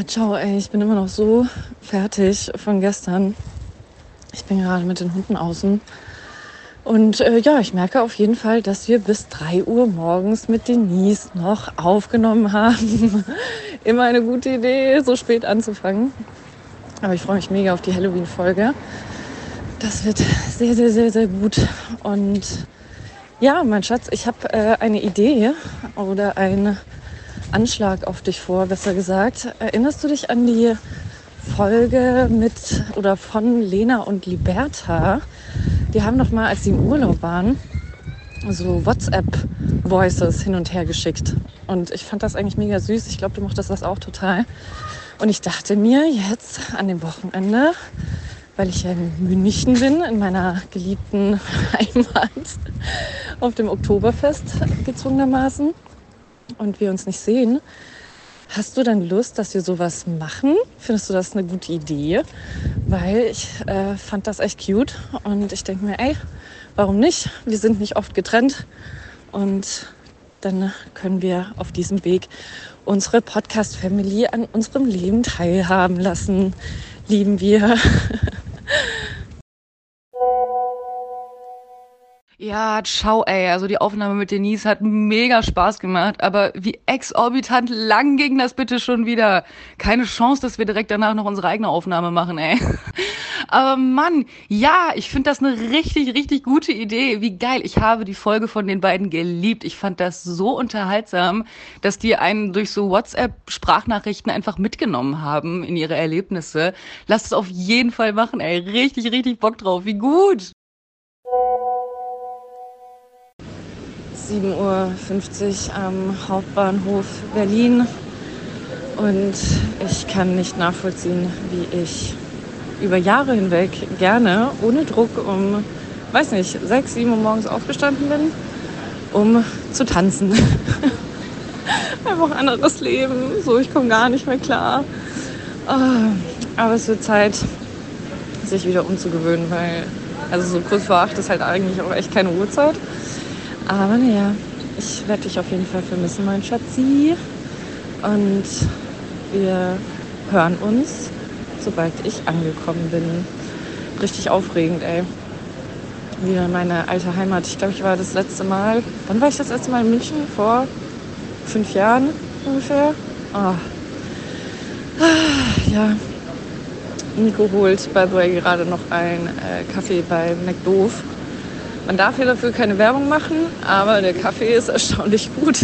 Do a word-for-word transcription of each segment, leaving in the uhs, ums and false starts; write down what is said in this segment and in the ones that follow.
Oh, ciao, ey, ich bin immer noch so fertig von gestern. Ich bin gerade mit den Hunden außen. Und äh, ja, ich merke auf jeden Fall, dass wir bis drei Uhr morgens mit Denise noch aufgenommen haben. Immer eine gute Idee, so spät anzufangen. Aber ich freue mich mega auf die Halloween-Folge. Das wird sehr, sehr, sehr, sehr gut. Und ja, mein Schatz, ich habe äh, eine Idee oder einen Anschlag auf dich vor, besser gesagt. Erinnerst du dich an die Folge mit oder von Lena und Liberta? Die haben doch mal, als sie im Urlaub waren, so WhatsApp-Voices hin und her geschickt. Und ich fand das eigentlich mega süß. Ich glaube, du mochtest das auch total. Und ich dachte mir jetzt an dem Wochenende, weil ich ja in München bin, in meiner geliebten Heimat, auf dem Oktoberfest gezwungenermaßen, und wir uns nicht sehen, hast du dann Lust, dass wir sowas machen? Findest du das eine gute Idee? Weil ich äh, fand das echt cute und ich denke mir, ey, warum nicht? Wir sind nicht oft getrennt und dann können wir auf diesem Weg unsere Podcast-Family an unserem Leben teilhaben lassen. Lieben wir. Ja, ciao, ey. Also die Aufnahme mit Denise hat mega Spaß gemacht, aber wie exorbitant lang ging das bitte schon wieder? Keine Chance, dass wir direkt danach noch unsere eigene Aufnahme machen, ey. Aber Mann, ja, ich finde das eine richtig, richtig gute Idee. Wie geil. Ich habe die Folge von den beiden geliebt. Ich fand das so unterhaltsam, dass die einen durch so WhatsApp-Sprachnachrichten einfach mitgenommen haben in ihre Erlebnisse. Lasst es auf jeden Fall machen, ey. Richtig, richtig Bock drauf. Wie gut. sieben Uhr fünfzig am Hauptbahnhof Berlin und ich kann nicht nachvollziehen, wie ich über Jahre hinweg gerne ohne Druck um, weiß nicht, sechs, sieben Uhr morgens aufgestanden bin, um zu tanzen. Einfach ein anderes Leben, so, ich komme gar nicht mehr klar. Aber es wird Zeit, sich wieder umzugewöhnen, weil also so kurz vor acht ist halt eigentlich auch echt keine Uhrzeit. Aber naja, ich werde dich auf jeden Fall vermissen, mein Schatzi. Und wir hören uns, sobald ich angekommen bin. Richtig aufregend, ey. Wieder in meine alte Heimat. Ich glaube, ich war das letzte Mal... Wann war ich das letzte Mal in München? Vor fünf Jahren ungefähr. Oh. Ja. Nico holt, by the way, gerade noch einen äh, Kaffee bei McDoof. Man darf hier dafür keine Werbung machen, aber der Kaffee ist erstaunlich gut.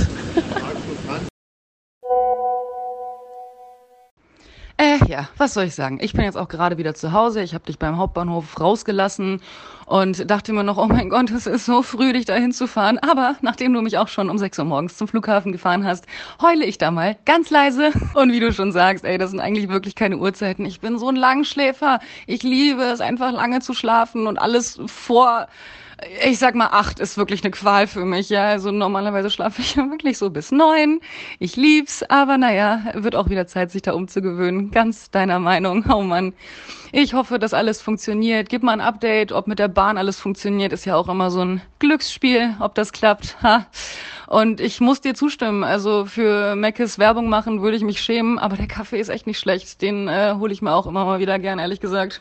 Äh, ja, was soll ich sagen? Ich bin jetzt auch gerade wieder zu Hause. Ich habe dich beim Hauptbahnhof rausgelassen und dachte mir noch, oh mein Gott, es ist so früh, dich dahin zu fahren. Aber nachdem du mich auch schon um sechs Uhr morgens zum Flughafen gefahren hast, heule ich da mal ganz leise. Und wie du schon sagst, ey, das sind eigentlich wirklich keine Uhrzeiten. Ich bin so ein Langschläfer. Ich liebe es, einfach lange zu schlafen und alles vor... Ich sag mal, acht ist wirklich eine Qual für mich, ja. Also normalerweise schlafe ich ja wirklich so bis neun. Ich lieb's, aber naja, wird auch wieder Zeit, sich da umzugewöhnen. Ganz deiner Meinung. Oh Mann. Ich hoffe, dass alles funktioniert. Gib mal ein Update, ob mit der Bahn alles funktioniert. Ist ja auch immer so ein Glücksspiel, ob das klappt. Ha. Und ich muss dir zustimmen. Also für Meckes Werbung machen würde ich mich schämen, aber der Kaffee ist echt nicht schlecht. Den äh, hole ich mir auch immer mal wieder gern, ehrlich gesagt.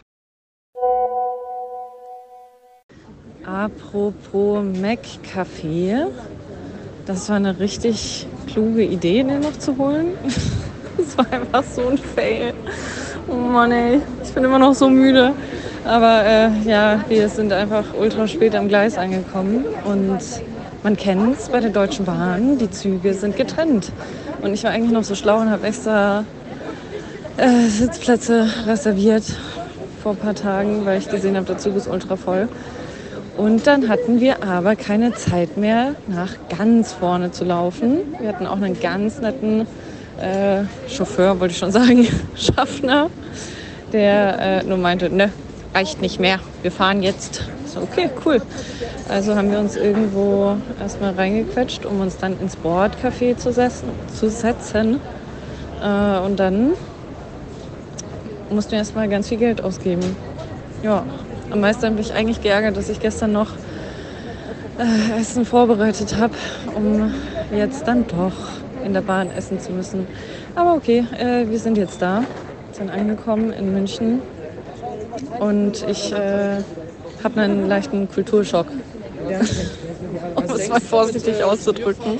Apropos Mac-Kaffee, das war eine richtig kluge Idee, den noch zu holen. Das war einfach so ein Fail. Oh Mann, ey, ich bin immer noch so müde. Aber äh, ja, wir sind einfach ultra spät am Gleis angekommen und man kennt es bei der Deutschen Bahn, die Züge sind getrennt. Und ich war eigentlich noch so schlau und habe extra äh, Sitzplätze reserviert vor ein paar Tagen, weil ich gesehen habe, der Zug ist ultra voll. Und dann hatten wir aber keine Zeit mehr, nach ganz vorne zu laufen. Wir hatten auch einen ganz netten äh, Chauffeur, wollte ich schon sagen, Schaffner, der äh, nur meinte, ne, reicht nicht mehr, wir fahren jetzt. So, okay, cool. Also haben wir uns irgendwo erstmal reingequetscht, um uns dann ins Bordcafé zu setzen. Zu setzen. Äh, und dann mussten wir erstmal ganz viel Geld ausgeben. Ja. Am meisten habe ich eigentlich geärgert, dass ich gestern noch äh, Essen vorbereitet habe, um jetzt dann doch in der Bahn essen zu müssen. Aber okay, äh, wir sind jetzt da, sind angekommen in München und ich äh, habe einen leichten Kulturschock, um es mal vorsichtig auszudrücken.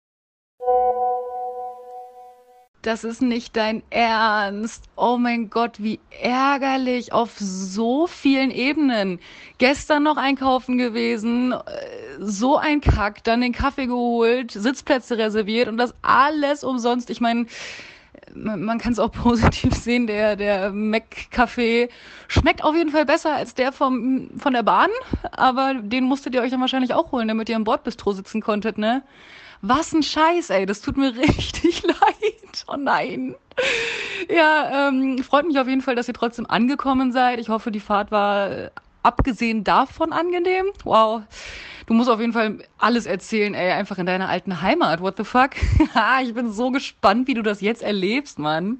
Das ist nicht dein Ernst. Oh mein Gott, wie ärgerlich auf so vielen Ebenen. Gestern noch einkaufen gewesen, äh, so ein Kack, dann den Kaffee geholt, Sitzplätze reserviert und das alles umsonst. Ich meine, man, man kann es auch positiv sehen, der, der Mac-Kaffee schmeckt auf jeden Fall besser als der vom, von der Bahn, aber den musstet ihr euch dann wahrscheinlich auch holen, damit ihr am Bordbistro sitzen konntet, ne? Was ein Scheiß, ey, das tut mir richtig leid. Oh nein. Ja, ähm, freut mich auf jeden Fall, dass ihr trotzdem angekommen seid. Ich hoffe, die Fahrt war äh, abgesehen davon angenehm. Wow. Du musst auf jeden Fall alles erzählen, ey, einfach in deiner alten Heimat. What the fuck? Ich bin so gespannt, wie du das jetzt erlebst, Mann.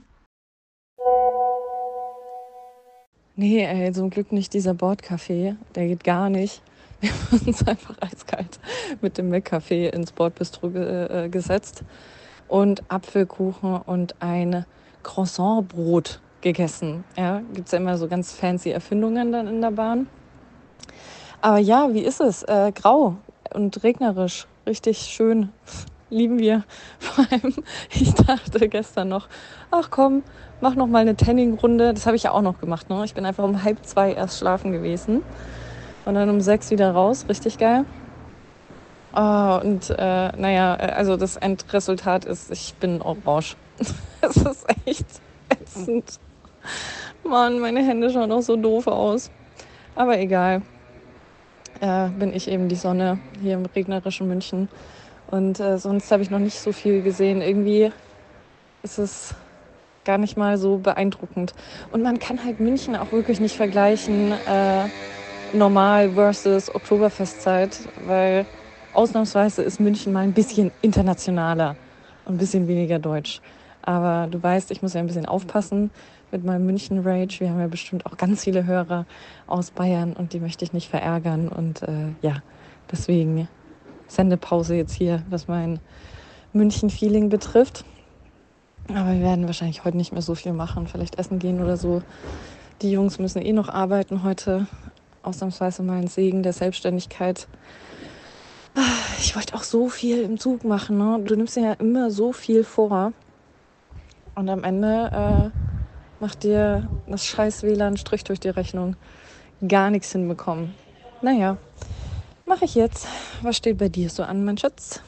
Nee, ey, zum Glück nicht dieser Bordkaffee. Der geht gar nicht. Wir haben uns einfach eiskalt mit dem Mac-Kaffee ins Bordbistro ge- äh, gesetzt und Apfelkuchen und ein Croissantbrot gegessen. Ja, gibt's ja immer so ganz fancy Erfindungen dann in der Bahn. Aber ja, wie ist es? Äh, grau und regnerisch. Richtig schön. Lieben wir. Vor allem, ich dachte gestern noch, ach komm, mach noch mal eine Tanning-Runde. Das habe ich ja auch noch gemacht. Ne? Ich bin einfach um halb zwei erst schlafen gewesen. Und dann um sechs wieder raus. Richtig geil. Oh, und äh, naja, also das Endresultat ist, ich bin orange. Es ist echt ätzend. Mann, meine Hände schauen auch so doof aus. Aber egal. Äh, bin ich eben die Sonne hier im regnerischen München. Und äh, sonst habe ich noch nicht so viel gesehen. Irgendwie ist es gar nicht mal so beeindruckend. Und man kann halt München auch wirklich nicht vergleichen, äh, normal versus Oktoberfestzeit, weil ausnahmsweise ist München mal ein bisschen internationaler und ein bisschen weniger deutsch. Aber du weißt, ich muss ja ein bisschen aufpassen mit meinem München-Rage. Wir haben ja bestimmt auch ganz viele Hörer aus Bayern und die möchte ich nicht verärgern. Und äh, ja, deswegen Sendepause jetzt hier, was mein München-Feeling betrifft. Aber wir werden wahrscheinlich heute nicht mehr so viel machen. Vielleicht essen gehen oder so. Die Jungs müssen eh noch arbeiten heute. Ausnahmsweise mal ein Segen der Selbstständigkeit. Ich wollte auch so viel im Zug machen. Ne? Du nimmst dir ja immer so viel vor. Und am Ende äh, macht dir das scheiß W L A N Strich durch die Rechnung. Gar nichts hinbekommen. Naja, mache ich jetzt. Was steht bei dir so an, mein Schatz?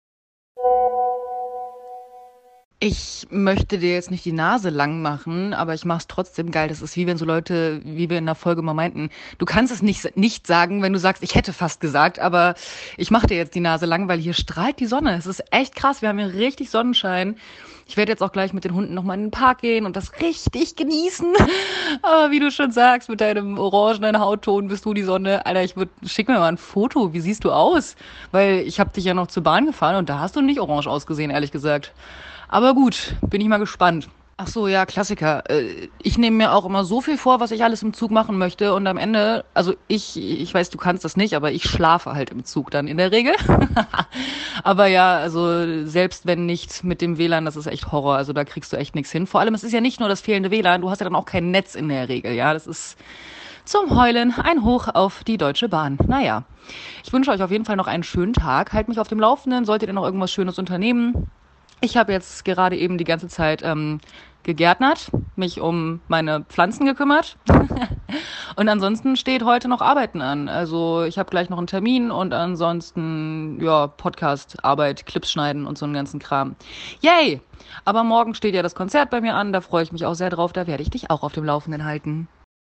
Ich möchte dir jetzt nicht die Nase lang machen, aber ich mach's trotzdem geil. Das ist wie wenn so Leute, wie wir in der Folge mal meinten, du kannst es nicht, nicht sagen, wenn du sagst, ich hätte fast gesagt, aber ich mache dir jetzt die Nase lang, weil hier strahlt die Sonne. Es ist echt krass, wir haben hier richtig Sonnenschein. Ich werde jetzt auch gleich mit den Hunden nochmal in den Park gehen und das richtig genießen. Aber wie du schon sagst, mit deinem orangenen Hautton bist du die Sonne. Alter, ich würd, schick mir mal ein Foto. Wie siehst du aus? Weil ich habe dich ja noch zur Bahn gefahren und da hast du nicht orange ausgesehen, ehrlich gesagt. Aber gut, bin ich mal gespannt. Ach so, ja, Klassiker. Äh, Ich nehme mir auch immer so viel vor, was ich alles im Zug machen möchte. Und am Ende, also ich, ich weiß, du kannst das nicht, aber ich schlafe halt im Zug dann in der Regel. Aber ja, also selbst wenn nicht mit dem W L A N, das ist echt Horror. Also da kriegst du echt nichts hin. Vor allem, es ist ja nicht nur das fehlende W L A N, du hast ja dann auch kein Netz in der Regel. Ja, das ist zum Heulen ein Hoch auf die Deutsche Bahn. Naja, ich wünsche euch auf jeden Fall noch einen schönen Tag. Halt mich auf dem Laufenden. Solltet ihr noch irgendwas Schönes unternehmen? Ich habe jetzt gerade eben die ganze Zeit ähm, gegärtnert, mich um meine Pflanzen gekümmert. Und ansonsten steht heute noch Arbeiten an. Also ich habe gleich noch einen Termin und ansonsten, ja, Podcast, Arbeit, Clips schneiden und so einen ganzen Kram. Yay! Aber morgen steht ja das Konzert bei mir an, da freue ich mich auch sehr drauf. Da werde ich dich auch auf dem Laufenden halten.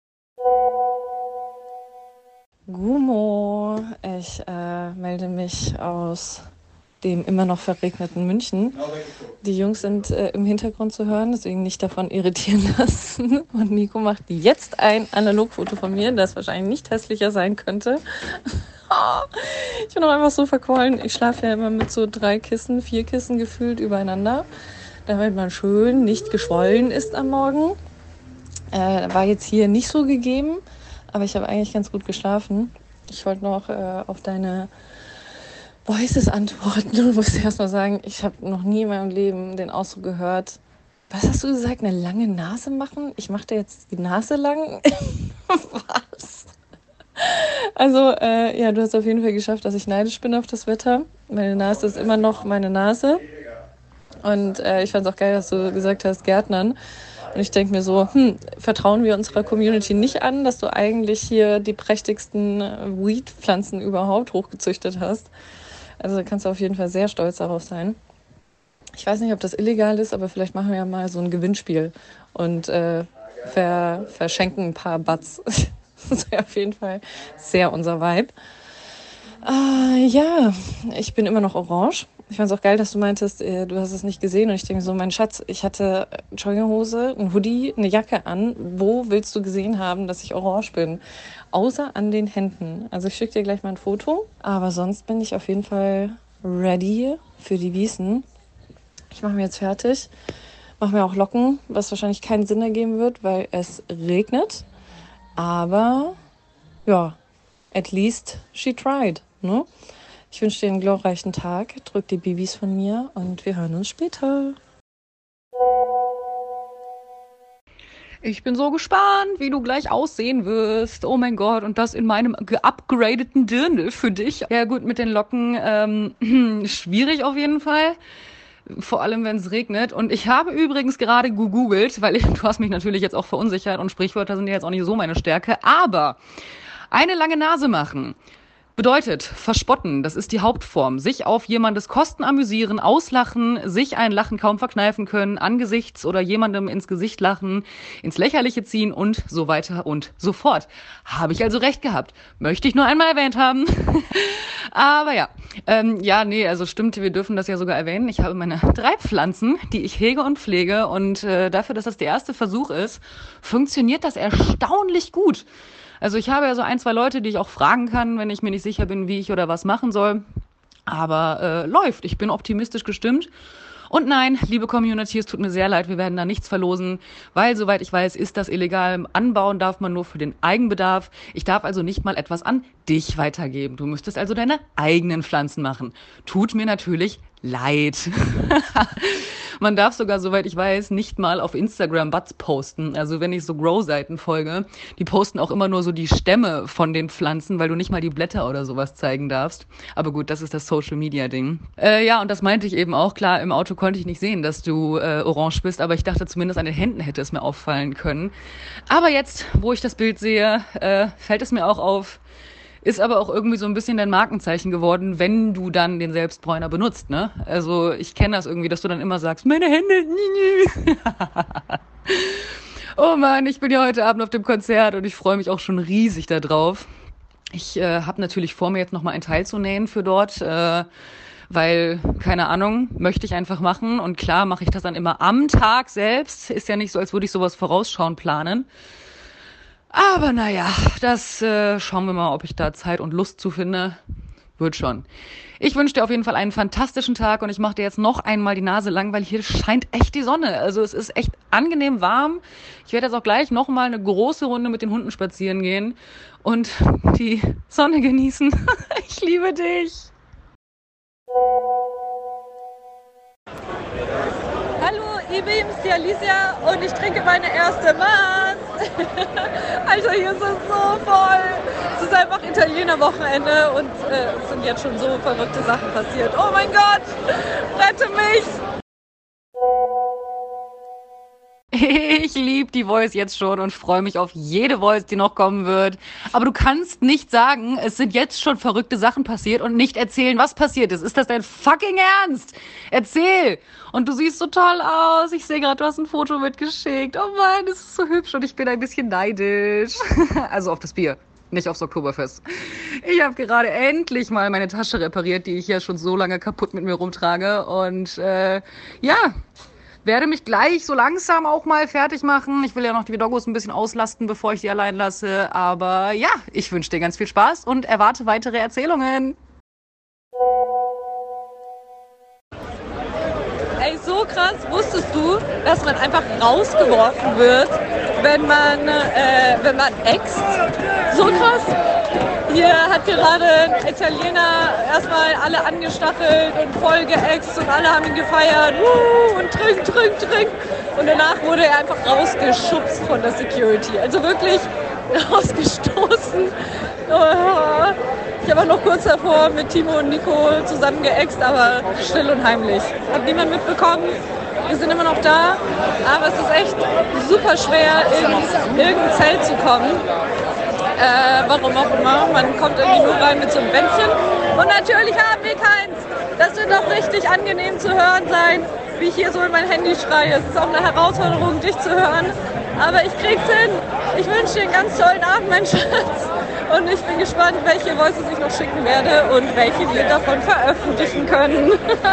Gumo, ich äh, melde mich aus dem immer noch verregneten München. Die Jungs sind äh, im Hintergrund zu hören, deswegen nicht davon irritieren lassen. Und Nico macht jetzt ein Analogfoto von mir, das wahrscheinlich nicht hässlicher sein könnte. Ich bin auch einfach so verquollen. Ich schlafe ja immer mit so drei Kissen, vier Kissen gefühlt übereinander, damit man schön nicht geschwollen ist am Morgen. Äh, war jetzt hier nicht so gegeben, aber ich habe eigentlich ganz gut geschlafen. Ich wollte noch äh, auf deine Voices antworten. Du musst erst mal sagen, ich habe noch nie in meinem Leben den Ausdruck gehört. Was hast du gesagt? Eine lange Nase machen? Ich mache dir jetzt die Nase lang? Was? Also, äh, ja, du hast auf jeden Fall geschafft, dass ich neidisch bin auf das Wetter. Meine Nase ist immer noch meine Nase. Und äh, ich fand es auch geil, dass du gesagt hast, Gärtnern. Und ich denke mir so, hm, vertrauen wir unserer Community nicht an, dass du eigentlich hier die prächtigsten Weed-Pflanzen überhaupt hochgezüchtet hast. Also da kannst du auf jeden Fall sehr stolz darauf sein. Ich weiß nicht, ob das illegal ist, aber vielleicht machen wir ja mal so ein Gewinnspiel und äh, ver- verschenken ein paar Buds. Das wäre auf jeden Fall sehr unser Vibe. Äh, ja, ich bin immer noch orange. Ich fand es auch geil, dass du meintest, äh, du hast es nicht gesehen. Und ich denke so, mein Schatz, ich hatte eine Jogginghose, ein Hoodie, eine Jacke an. Wo willst du gesehen haben, dass ich orange bin? Außer an den Händen. Also ich schicke dir gleich mal ein Foto. Aber sonst bin ich auf jeden Fall ready für die Wiesn. Ich mache mir jetzt fertig. Mache mir auch Locken, was wahrscheinlich keinen Sinn ergeben wird, weil es regnet. Aber ja, at least she tried, ne? Ich wünsche dir einen glorreichen Tag, drück die Babys von mir und wir hören uns später. Ich bin so gespannt, wie du gleich aussehen wirst. Oh mein Gott, und das in meinem geupgradeten Dirndl für dich. Ja gut, mit den Locken ähm, schwierig auf jeden Fall. Vor allem, wenn es regnet. Und ich habe übrigens gerade gegoogelt, weil ich, du hast mich natürlich jetzt auch verunsichert und Sprichwörter sind ja jetzt auch nicht so meine Stärke. Aber eine lange Nase machen bedeutet verspotten, das ist die Hauptform. Sich auf jemandes Kosten amüsieren, auslachen, sich ein Lachen kaum verkneifen können, angesichts oder jemandem ins Gesicht lachen, ins Lächerliche ziehen und so weiter und so fort. Habe ich also recht gehabt. Möchte ich nur einmal erwähnt haben. Aber ja, ähm, ja, nee, also stimmt, wir dürfen das ja sogar erwähnen. Ich habe meine drei Pflanzen, die ich hege und pflege und äh, dafür, dass das der erste Versuch ist, funktioniert das erstaunlich gut. Also ich habe ja so ein, zwei Leute, die ich auch fragen kann, wenn ich mir nicht sicher bin, wie ich oder was machen soll. Aber äh, läuft. Ich bin optimistisch gestimmt. Und nein, liebe Community, es tut mir sehr leid, wir werden da nichts verlosen, weil, soweit ich weiß, ist das illegal. Anbauen darf man nur für den Eigenbedarf. Ich darf also nicht mal etwas an dich weitergeben. Du müsstest also deine eigenen Pflanzen machen. Tut mir natürlich leid. Man darf sogar, soweit ich weiß, nicht mal auf Instagram Buds posten. Also wenn ich so Grow-Seiten folge, die posten auch immer nur so die Stämme von den Pflanzen, weil du nicht mal die Blätter oder sowas zeigen darfst. Aber gut, das ist das Social-Media-Ding. Äh, ja, und das meinte ich eben auch. Klar, im Auto konnte ich nicht sehen, dass du äh, orange bist, aber ich dachte, zumindest an den Händen hätte es mir auffallen können. Aber jetzt, wo ich das Bild sehe, äh, fällt es mir auch auf. Ist aber auch irgendwie so ein bisschen dein Markenzeichen geworden, wenn du dann den Selbstbräuner benutzt, ne? Also ich kenne das irgendwie, dass du dann immer sagst, meine Hände, nie, nie. Oh Mann, ich bin ja heute Abend auf dem Konzert und ich freue mich auch schon riesig da drauf. Ich äh, habe natürlich vor, mir jetzt nochmal ein Teil zu nähen für dort, äh, weil, keine Ahnung, möchte ich einfach machen. Und klar mache ich das dann immer am Tag selbst. Ist ja nicht so, als würde ich sowas vorausschauend planen. Aber naja, das äh, schauen wir mal, ob ich da Zeit und Lust zu finde. Wird schon. Ich wünsche dir auf jeden Fall einen fantastischen Tag und ich mache dir jetzt noch einmal die Nase lang, weil hier scheint echt die Sonne. Also es ist echt angenehm warm. Ich werde jetzt auch gleich noch mal eine große Runde mit den Hunden spazieren gehen und die Sonne genießen. Ich liebe dich. Hallo, ich bin's, die Alicia und ich trinke meine erste Maß. Alter, hier ist es so voll. Es ist einfach Italiener-Wochenende und äh, es sind jetzt schon so verrückte Sachen passiert. Oh mein Gott, rette mich! Ich liebe die Voice jetzt schon und freue mich auf jede Voice, die noch kommen wird. Aber du kannst nicht sagen, es sind jetzt schon verrückte Sachen passiert und nicht erzählen, was passiert ist. Ist das dein fucking Ernst? Erzähl! Und du siehst so toll aus. Ich sehe gerade, du hast ein Foto mitgeschickt. Oh Mann, das ist so hübsch und ich bin ein bisschen neidisch. Also auf das Bier, nicht aufs Oktoberfest. Ich habe gerade endlich mal meine Tasche repariert, die ich ja schon so lange kaputt mit mir rumtrage. Und äh, ja... werde mich gleich so langsam auch mal fertig machen. Ich will ja noch die Doggos ein bisschen auslasten, bevor ich die allein lasse. Aber ja, ich wünsche dir ganz viel Spaß und erwarte weitere Erzählungen. Ey, so krass, wusstest du, dass man einfach rausgeworfen wird, wenn man, äh, wenn man äxt? So krass. Hier hat gerade ein Italiener erstmal alle angestachelt und voll geäxt und alle haben ihn gefeiert. Uh, und trink, trink, trink. Und danach wurde er einfach rausgeschubst von der Security. Also wirklich rausgestoßen. Ich habe auch noch kurz davor mit Timo und Nico zusammen geäxt, aber still und heimlich. Hat niemand mitbekommen. Wir sind immer noch da, aber es ist echt super schwer, in irgendein Zelt zu kommen. Äh, warum auch immer. Man kommt irgendwie nur rein mit so einem Bändchen. Und natürlich haben wir keins. Das wird doch richtig angenehm zu hören sein, wie ich hier so in mein Handy schreie. Es ist auch eine Herausforderung, dich zu hören. Aber ich krieg's hin. Ich wünsche dir einen ganz tollen Abend, mein Schatz. Und ich bin gespannt, welche Voices ich noch schicken werde und welche wir davon veröffentlichen können.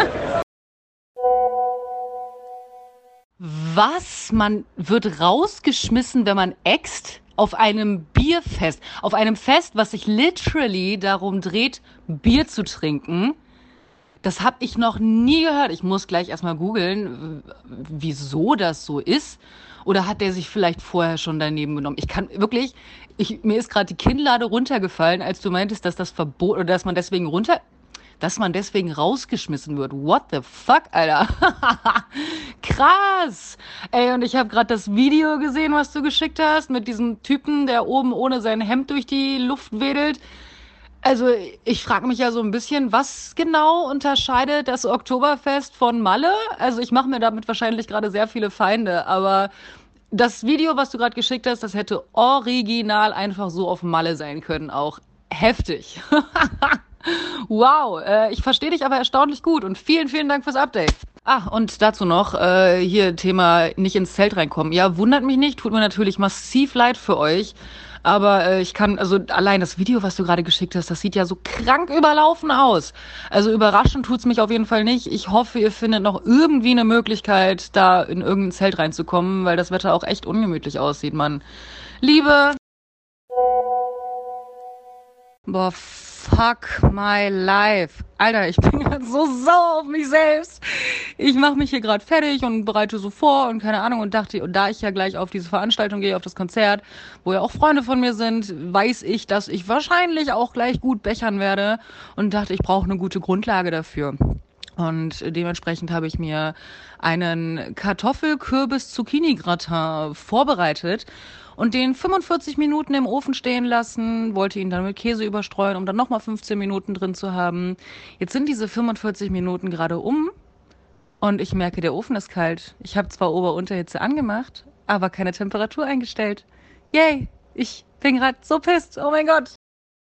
Was? Man wird rausgeschmissen, wenn man äxt? Auf einem Bierfest. Auf einem Fest, was sich literally darum dreht, Bier zu trinken. Das habe ich noch nie gehört. Ich muss gleich erstmal googeln, wieso das so ist. Oder hat der sich vielleicht vorher schon daneben genommen? Ich kann wirklich, ich, mir ist gerade die Kinnlade runtergefallen, als du meintest, dass das Verbot, oder dass man deswegen runter, dass man deswegen rausgeschmissen wird. What the fuck, Alter? Krass. Ey, und ich habe gerade das Video gesehen, was du geschickt hast, mit diesem Typen, der oben ohne sein Hemd durch die Luft wedelt. Also ich frage mich ja so ein bisschen, was genau unterscheidet das Oktoberfest von Malle? Also ich mache mir damit wahrscheinlich gerade sehr viele Feinde, aber das Video, was du gerade geschickt hast, das hätte original einfach so auf Malle sein können, auch heftig. Wow, äh, ich verstehe dich aber erstaunlich gut und vielen, vielen Dank fürs Update. Ah, und dazu noch, äh, hier Thema nicht ins Zelt reinkommen. Ja, wundert mich nicht, tut mir natürlich massiv leid für euch. Aber äh, ich kann, also allein das Video, was du gerade geschickt hast, das sieht ja so krank überlaufen aus. Also überraschend tut's mich auf jeden Fall nicht. Ich hoffe, ihr findet noch irgendwie eine Möglichkeit, da in irgendein Zelt reinzukommen, weil das Wetter auch echt ungemütlich aussieht, Mann. Liebe. Boah, fuck my life. Alter, ich bin gerade so sauer auf mich selbst. Ich mache mich hier gerade fertig und bereite so vor und keine Ahnung und dachte, und da ich ja gleich auf diese Veranstaltung gehe, auf das Konzert, wo ja auch Freunde von mir sind, weiß ich, dass ich wahrscheinlich auch gleich gut bechern werde und dachte, ich brauche eine gute Grundlage dafür. Und dementsprechend habe ich mir einen Kartoffel-Kürbis-Zucchini-Gratin vorbereitet und den fünfundvierzig Minuten im Ofen stehen lassen, wollte ihn dann mit Käse überstreuen, um dann nochmal fünfzehn Minuten drin zu haben. Jetzt sind diese fünfundvierzig Minuten gerade um und ich merke, der Ofen ist kalt. Ich habe zwar Ober-Unterhitze angemacht, aber keine Temperatur eingestellt. Yay, ich bin gerade so pisst. Oh mein Gott.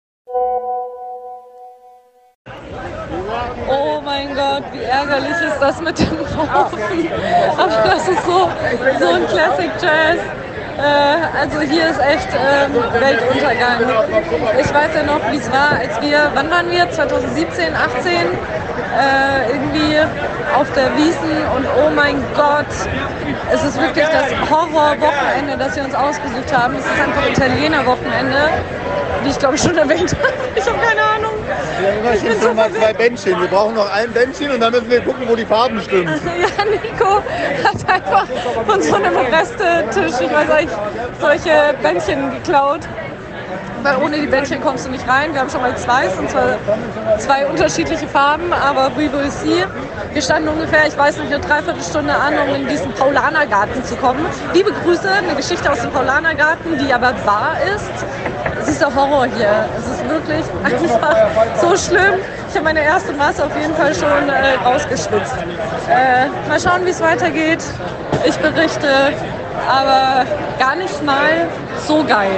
Oh mein Gott, wie ärgerlich ist das mit dem Ofen. Aber das ist so, so ein Classic Jazz. Äh, also hier ist echt ähm, Weltuntergang. Ich weiß ja noch, wie es war, als wir, wann waren wir? zwanzig siebzehn, achtzehn? Äh, irgendwie auf der Wiesn und oh mein Gott, es ist wirklich das Horrorwochenende, das wir uns ausgesucht haben. Es ist einfach Italiener-Wochenende, wie ich glaube schon erwähnt habe. Ich habe keine Ahnung. Wir haben immerhin schon mal zwei Bändchen. Wir brauchen noch ein Bändchen und dann müssen wir gucken, wo die Farben stimmen. Ja, Nico hat einfach von so einem Restetisch, ich weiß nicht, solche Bändchen geklaut. Weil ohne die Bändchen kommst du nicht rein. Wir haben schon mal zwei, und zwar zwei unterschiedliche Farben, aber we will see. Wir standen ungefähr, ich weiß nicht, eine Dreiviertelstunde an, um in diesen Paulanergarten zu kommen. Liebe Grüße, eine Geschichte aus dem Paulanergarten, die aber wahr ist. Es ist der Horror hier. Es ist wirklich einfach so schlimm. Ich habe meine erste Masse auf jeden Fall schon äh, rausgeschwitzt. Äh, mal schauen, wie es weitergeht. Ich berichte, aber gar nicht mal so geil.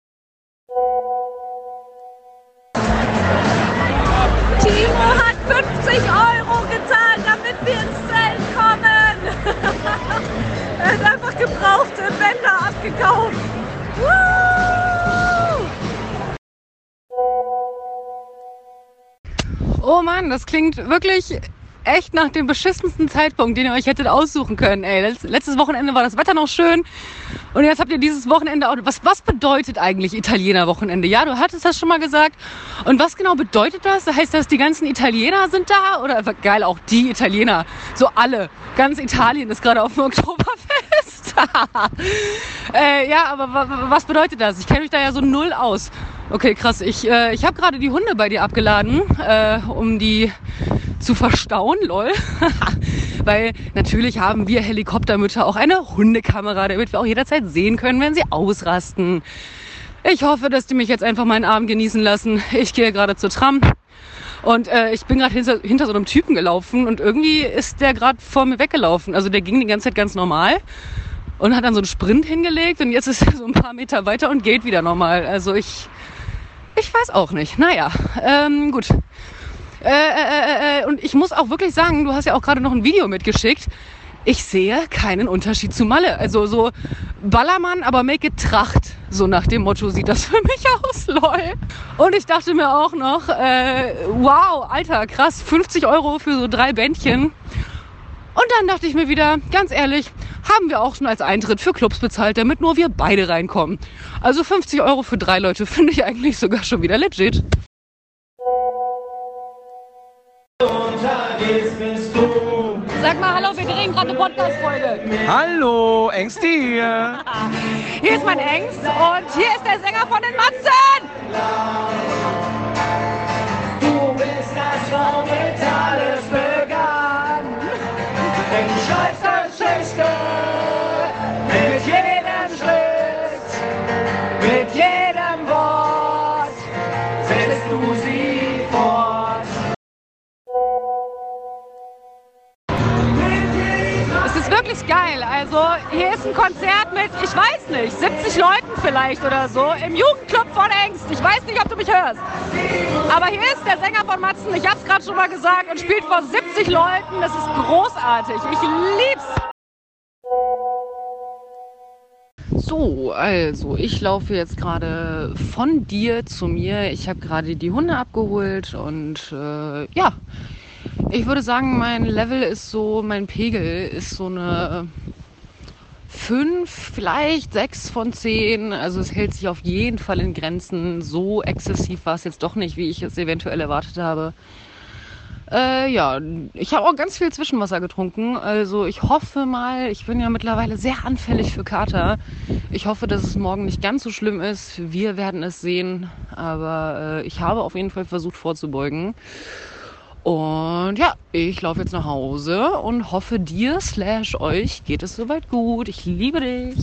Timo hat fünfzig Euro gezahlt, damit wir ins Zelt kommen. Er hat einfach gebrauchte Bänder abgekauft. Woo! Oh Mann, das klingt wirklich echt nach dem beschissensten Zeitpunkt, den ihr euch hättet aussuchen können. Ey, letztes Wochenende war das Wetter noch schön und jetzt habt ihr dieses Wochenende auch. Was, was bedeutet eigentlich Italiener-Wochenende? Ja, du hattest das schon mal gesagt. Und was genau bedeutet das? Heißt das, die ganzen Italiener sind da? Oder geil, auch die Italiener. So alle. Ganz Italien ist gerade auf dem Oktoberfest. äh, ja, aber was bedeutet das? Ich kenne mich da ja so null aus. Okay, krass. Ich, äh, ich habe gerade die Hunde bei dir abgeladen, äh, um die zu verstauen, lol. Weil natürlich haben wir Helikoptermütter auch eine Hundekamera, damit wir auch jederzeit sehen können, wenn sie ausrasten. Ich hoffe, dass die mich jetzt einfach meinen Abend genießen lassen. Ich gehe gerade zur Tram und äh, ich bin gerade hinter, hinter so einem Typen gelaufen und irgendwie ist der gerade vor mir weggelaufen. Also der ging die ganze Zeit ganz normal und hat dann so einen Sprint hingelegt und jetzt ist er so ein paar Meter weiter und geht wieder normal. Also ich, ich weiß auch nicht. Naja, ähm, gut. Äh, äh, äh, und ich muss auch wirklich sagen, du hast ja auch gerade noch ein Video mitgeschickt. Ich sehe keinen Unterschied zu Malle. Also so Ballermann, aber make it Tracht. So nach dem Motto sieht das für mich aus, lol. Und ich dachte mir auch noch, äh, wow, Alter, krass, fünfzig Euro für so drei Bändchen. Und dann dachte ich mir wieder, ganz ehrlich, haben wir auch schon als Eintritt für Clubs bezahlt, damit nur wir beide reinkommen. Also fünfzig Euro für drei Leute finde ich eigentlich sogar schon wieder legit. Sag mal hallo, wir drehen gerade eine Podcast-Folge. Hallo, Ängste hier. Hier ist mein Engst und hier ist der Sänger von den Matzen. Du bist das, womit alles begann. Denn du schreibst Geschichte mit jedem Schritt, mit jedem Wort setzt du sie fort. Es ist wirklich geil. Also hier ist ein Konzert mit, ich weiß nicht, siebzig Leuten vielleicht oder so im Jugendclub von Engst. Ich weiß nicht, ob du mich hörst. Aber hier ist der Sänger von Matzen, ich hab's gerade schon mal gesagt, und spielt vor siebzig Leuten. Das ist großartig. Ich lieb's. So, also ich laufe jetzt gerade von dir zu mir. Ich habe gerade die Hunde abgeholt und äh, ja, ich würde sagen, mein Level ist so, mein Pegel ist so eine fünf, vielleicht sechs von zehn. Also es hält sich auf jeden Fall in Grenzen. So exzessiv war es jetzt doch nicht, wie ich es eventuell erwartet habe. Äh, ja, ich habe auch ganz viel Zwischenwasser getrunken. Also ich hoffe mal, ich bin ja mittlerweile sehr anfällig für Kater. Ich hoffe, dass es morgen nicht ganz so schlimm ist. Wir werden es sehen. Aber äh, ich habe auf jeden Fall versucht vorzubeugen. Und ja, ich laufe jetzt nach Hause und hoffe, dir slash euch geht es soweit gut. Ich liebe dich.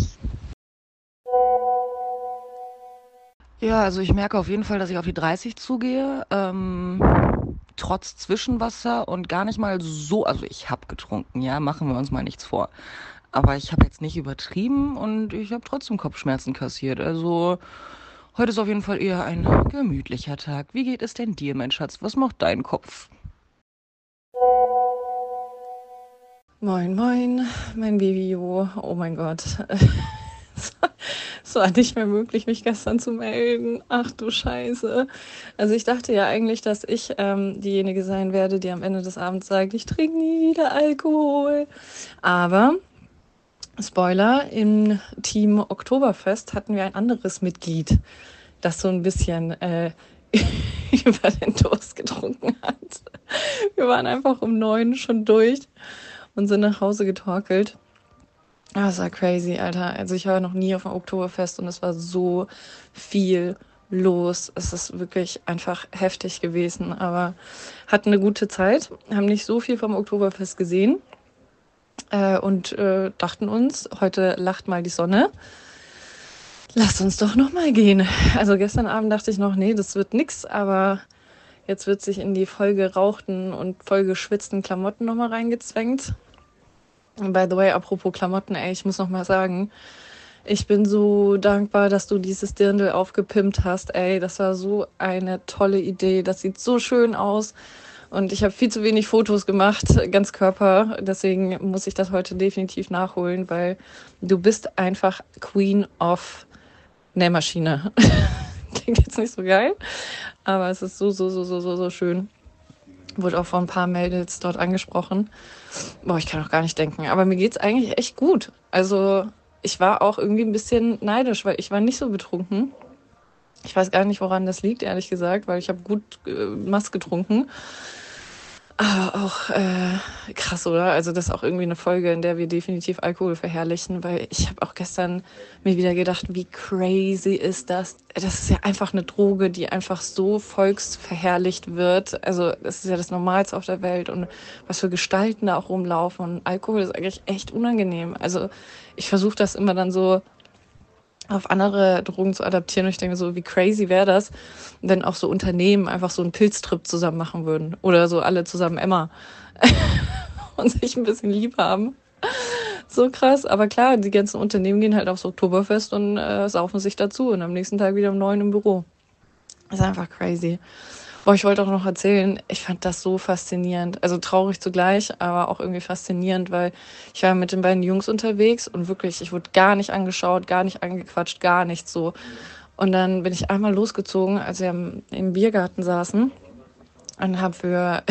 Ja, also ich merke auf jeden Fall, dass ich auf die dreißig zugehe. Ähm, trotz Zwischenwasser und gar nicht mal so, also ich habe getrunken, ja, machen wir uns mal nichts vor. Aber ich habe jetzt nicht übertrieben und ich habe trotzdem Kopfschmerzen kassiert. Also heute ist auf jeden Fall eher ein gemütlicher Tag. Wie geht es denn dir, mein Schatz? Was macht dein Kopf? Moin, moin, mein Baby-Jo. Oh mein Gott. Es war nicht mehr möglich, mich gestern zu melden. Ach du Scheiße. Also ich dachte ja eigentlich, dass ich ähm, diejenige sein werde, die am Ende des Abends sagt, ich trinke nie wieder Alkohol. Aber, Spoiler, im Team Oktoberfest hatten wir ein anderes Mitglied, das so ein bisschen äh, über den Durst getrunken hat. Wir waren einfach um neun schon durch und sind nach Hause getorkelt. Das war crazy, Alter. Also ich war noch nie auf einem Oktoberfest und es war so viel los. Es ist wirklich einfach heftig gewesen, aber hatten eine gute Zeit, haben nicht so viel vom Oktoberfest gesehen äh, und äh, dachten uns, heute lacht mal die Sonne. Lasst uns doch noch mal gehen. Also gestern Abend dachte ich noch, nee, das wird nix, aber jetzt wird sich in die vollgerauchten und vollgeschwitzten Klamotten noch mal reingezwängt. Und by the way, apropos Klamotten, ey, ich muss noch mal sagen, ich bin so dankbar, dass du dieses Dirndl aufgepimpt hast, ey. Das war so eine tolle Idee. Das sieht so schön aus. Und ich habe viel zu wenig Fotos gemacht, ganz Körper. Deswegen muss ich das heute definitiv nachholen, weil du bist einfach Queen of Nähmaschine. Klingt jetzt nicht so geil, aber es ist so, so, so, so, so, so schön. Wurde auch von ein paar Mädels dort angesprochen. Boah, ich kann auch gar nicht denken. Aber mir geht's eigentlich echt gut. Also ich war auch irgendwie ein bisschen neidisch, weil ich war nicht so betrunken. Ich weiß gar nicht, woran das liegt, ehrlich gesagt, weil ich habe gut äh, Mast getrunken. Aber auch äh, krass, oder? Also das ist auch irgendwie eine Folge, in der wir definitiv Alkohol verherrlichen, weil ich habe auch gestern mir wieder gedacht, wie crazy ist das? Das ist ja einfach eine Droge, die einfach so volksverherrlicht wird. Also das ist ja das Normalste auf der Welt und was für Gestalten da auch rumlaufen. Und Alkohol ist eigentlich echt unangenehm. Also ich versuche das immer dann so auf andere Drogen zu adaptieren. Und ich denke so, wie crazy wäre das, wenn auch so Unternehmen einfach so einen Pilztrip zusammen machen würden. Oder so alle zusammen Emma. Und sich ein bisschen lieb haben. So krass. Aber klar, die ganzen Unternehmen gehen halt aufs Oktoberfest und äh, saufen sich dazu. Und am nächsten Tag wieder um neun im Büro. Das ist einfach crazy. Boah, ich wollte auch noch erzählen, ich fand das so faszinierend. Also traurig zugleich, aber auch irgendwie faszinierend, weil ich war mit den beiden Jungs unterwegs und wirklich, ich wurde gar nicht angeschaut, gar nicht angequatscht, gar nichts so. Und dann bin ich einmal losgezogen, als wir im, im Biergarten saßen und habe für,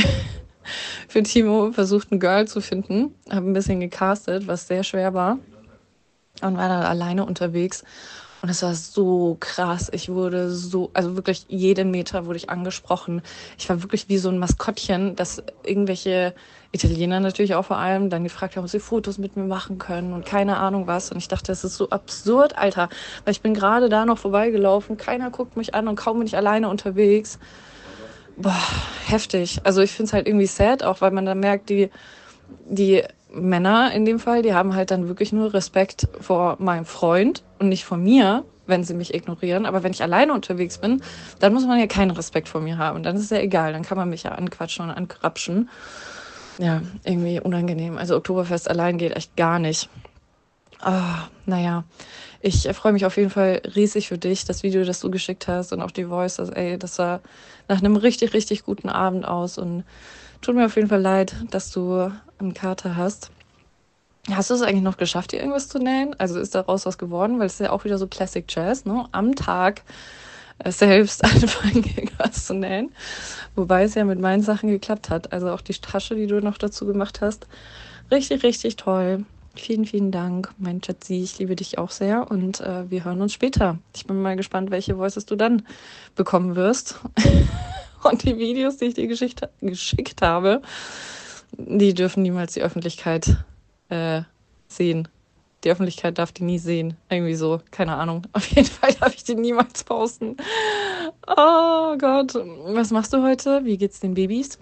für Timo versucht, ein Girl zu finden. Habe ein bisschen gecastet, was sehr schwer war und war dann alleine unterwegs. Und es war so krass. Ich wurde so, also wirklich jeden Meter wurde ich angesprochen. Ich war wirklich wie so ein Maskottchen, dass irgendwelche Italiener natürlich auch vor allem dann gefragt haben, ob sie Fotos mit mir machen können und keine Ahnung was. Und ich dachte, das ist so absurd, Alter. Weil ich bin gerade da noch vorbeigelaufen, keiner guckt mich an und kaum bin ich alleine unterwegs. Boah, heftig. Also ich finde es halt irgendwie sad, auch weil man dann merkt, die, die Männer in dem Fall, die haben halt dann wirklich nur Respekt vor meinem Freund und nicht vor mir, wenn sie mich ignorieren. Aber wenn ich alleine unterwegs bin, dann muss man ja keinen Respekt vor mir haben. Dann ist es ja egal, dann kann man mich ja anquatschen und ankrapschen. Ja, irgendwie unangenehm. Also Oktoberfest allein geht echt gar nicht. Oh, naja, ich freue mich auf jeden Fall riesig für dich, das Video, das du geschickt hast und auch die Voice. Das, ey, das sah nach einem richtig, richtig guten Abend aus und tut mir auf jeden Fall leid, dass du einen Kater hast. Hast du es eigentlich noch geschafft, dir irgendwas zu nähen? Also ist daraus was geworden? Weil es ist ja auch wieder so Classic Jazz, ne? Am Tag äh, selbst anfangen, irgendwas zu nähen. Wobei es ja mit meinen Sachen geklappt hat. Also auch die Tasche, die du noch dazu gemacht hast. Richtig, richtig toll. Vielen, vielen Dank, mein Schatzi. Ich liebe dich auch sehr und äh, wir hören uns später. Ich bin mal gespannt, welche Voices du dann bekommen wirst. Und die Videos, die ich dir geschickt, geschickt habe, die dürfen niemals die Öffentlichkeit äh, sehen. Die Öffentlichkeit darf die nie sehen. Irgendwie so, keine Ahnung. Auf jeden Fall darf ich die niemals posten. Oh Gott. Was machst du heute? Wie geht's den Babys?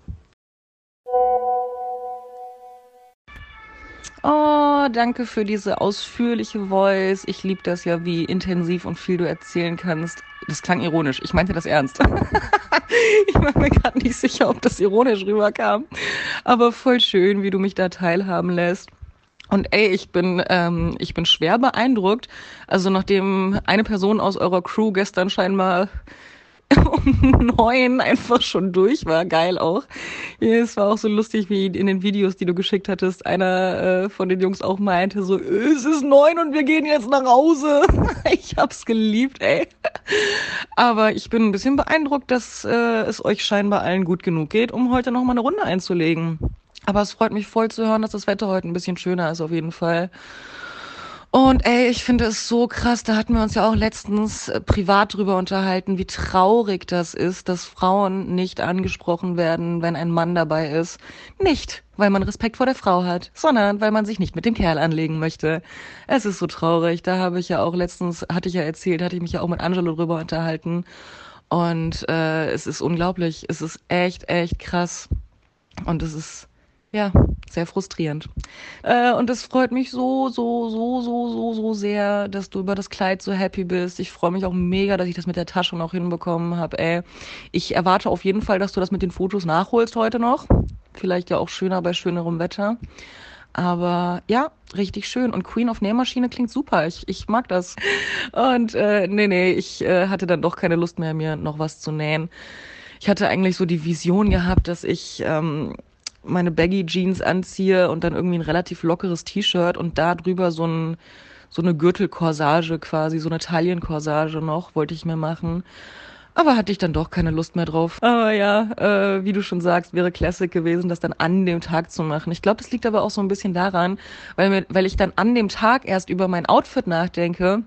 Oh, danke für diese ausführliche Voice. Ich liebe das ja, wie intensiv und viel du erzählen kannst. Das klang ironisch. Ich meinte das ernst. Ich war mir gerade nicht sicher, ob das ironisch rüberkam. Aber voll schön, wie du mich da teilhaben lässt. Und ey, ich bin ähm, ich bin schwer beeindruckt. Also nachdem eine Person aus eurer Crew gestern scheinbar um neun einfach schon durch war, geil auch. Ja, es war auch so lustig, wie in den Videos, die du geschickt hattest, einer äh, von den Jungs auch meinte so, es ist neun und wir gehen jetzt nach Hause. Ich hab's geliebt, ey. Aber ich bin ein bisschen beeindruckt, dass äh, es euch scheinbar allen gut genug geht, um heute noch mal eine Runde einzulegen. Aber es freut mich voll zu hören, dass das Wetter heute ein bisschen schöner ist auf jeden Fall. Und ey, ich finde es so krass, da hatten wir uns ja auch letztens äh, privat drüber unterhalten, wie traurig das ist, dass Frauen nicht angesprochen werden, wenn ein Mann dabei ist. Nicht, weil man Respekt vor der Frau hat, sondern weil man sich nicht mit dem Kerl anlegen möchte. Es ist so traurig, da habe ich ja auch letztens, hatte ich ja erzählt, hatte ich mich ja auch mit Angelo drüber unterhalten. Und äh, es ist unglaublich, es ist echt, echt krass. Und es ist... ja, sehr frustrierend. Äh, und es freut mich so, so, so, so, so, so sehr, dass du über das Kleid so happy bist. Ich freue mich auch mega, dass ich das mit der Tasche noch hinbekommen habe. Ey, ich erwarte auf jeden Fall, dass du das mit den Fotos nachholst heute noch. Vielleicht ja auch schöner bei schönerem Wetter. Aber ja, richtig schön. Und Queen of Nähmaschine klingt super. Ich, ich mag das. Und äh, nee, nee, ich äh, hatte dann doch keine Lust mehr, mir noch was zu nähen. Ich hatte eigentlich so die Vision gehabt, dass ich... ähm, meine Baggy-Jeans anziehe und dann irgendwie ein relativ lockeres T-Shirt und da drüber so ein so eine Gürtelkorsage quasi, so eine Taillenkorsage noch, wollte ich mir machen. Aber hatte ich dann doch keine Lust mehr drauf. Aber ja, äh, wie du schon sagst, wäre Classic gewesen, das dann an dem Tag zu machen. Ich glaube, das liegt aber auch so ein bisschen daran, weil, mir, weil ich dann an dem Tag erst über mein Outfit nachdenke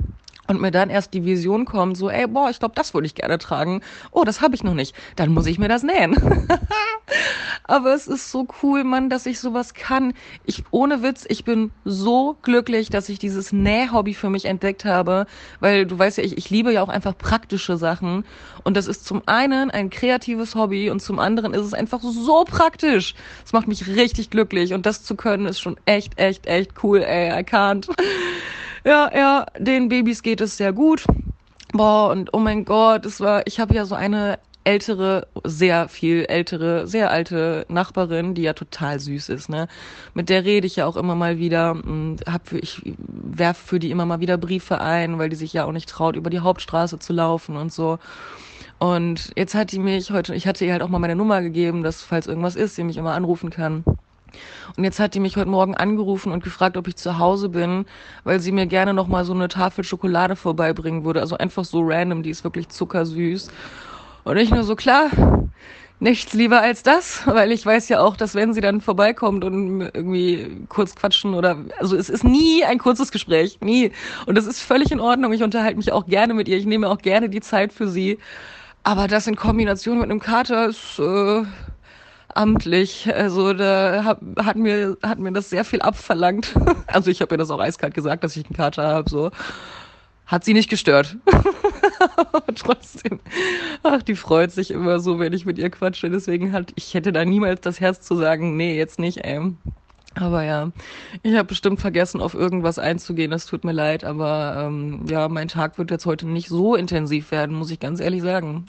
Und mir dann erst die Vision kommt, so, ey, boah, ich glaube, das würde ich gerne tragen. Oh, das habe ich noch nicht. Dann muss ich mir das nähen. Aber es ist so cool, Mann, dass ich sowas kann. Ich, ohne Witz, ich bin so glücklich, dass ich dieses Näh-Hobby für mich entdeckt habe. Weil du weißt ja, ich, ich liebe ja auch einfach praktische Sachen. Und das ist zum einen ein kreatives Hobby und zum anderen ist es einfach so praktisch. Es macht mich richtig glücklich. Und das zu können, ist schon echt, echt, echt cool, ey. I can't. Ja, ja, den Babys geht es sehr gut. Boah, und oh mein Gott, es war, ich habe ja so eine ältere, sehr viel ältere, sehr alte Nachbarin, die ja total süß ist, ne? Mit der rede ich ja auch immer mal wieder und hab für, ich werf für die immer mal wieder Briefe ein, weil die sich ja auch nicht traut, über die Hauptstraße zu laufen und so. Und jetzt hat die mich heute, ich hatte ihr halt auch mal meine Nummer gegeben, dass falls irgendwas ist, sie mich immer anrufen kann. Und jetzt hat die mich heute Morgen angerufen und gefragt, ob ich zu Hause bin, weil sie mir gerne noch mal so eine Tafel Schokolade vorbeibringen würde. Also einfach so random, die ist wirklich zuckersüß. Und ich nur so, klar, nichts lieber als das, weil ich weiß ja auch, dass wenn sie dann vorbeikommt und irgendwie kurz quatschen oder, also es ist nie ein kurzes Gespräch, nie. Und das ist völlig in Ordnung. Ich unterhalte mich auch gerne mit ihr. Ich nehme auch gerne die Zeit für sie. Aber das in Kombination mit einem Kater ist, äh, amtlich, also da hab, hat mir hat mir das sehr viel abverlangt. Also ich habe ihr das auch eiskalt gesagt, dass ich einen Kater habe, so. Hat sie nicht gestört. Aber trotzdem, ach, die freut sich immer so, wenn ich mit ihr quatsche, deswegen halt, ich hätte da niemals das Herz zu sagen, nee, jetzt nicht, ey. Aber ja, ich habe bestimmt vergessen, auf irgendwas einzugehen, das tut mir leid, aber ähm, ja, mein Tag wird jetzt heute nicht so intensiv werden, muss ich ganz ehrlich sagen.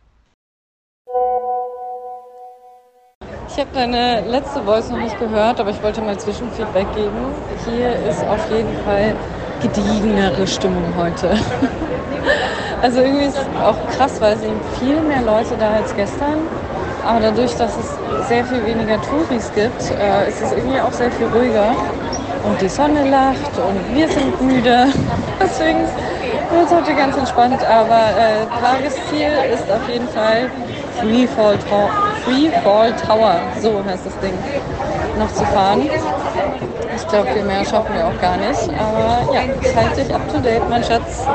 Ich habe deine letzte Voice noch nicht gehört, aber ich wollte mal Zwischenfeedback geben. Hier ist auf jeden Fall gediegenere Stimmung heute. Also irgendwie ist es auch krass, weil es sind viel mehr Leute da als gestern. Aber dadurch, dass es sehr viel weniger Touris gibt, äh, ist es irgendwie auch sehr viel ruhiger. Und die Sonne lacht und wir sind müde. Deswegen wird es heute ganz entspannt. Aber äh, Tagesziel ist auf jeden Fall Freefall Tower. Freefall Tower, so heißt das Ding, noch zu fahren. Ich glaube, viel mehr schaffen wir auch gar nicht. Aber ja, ich halte dich up to date, mein Schatz.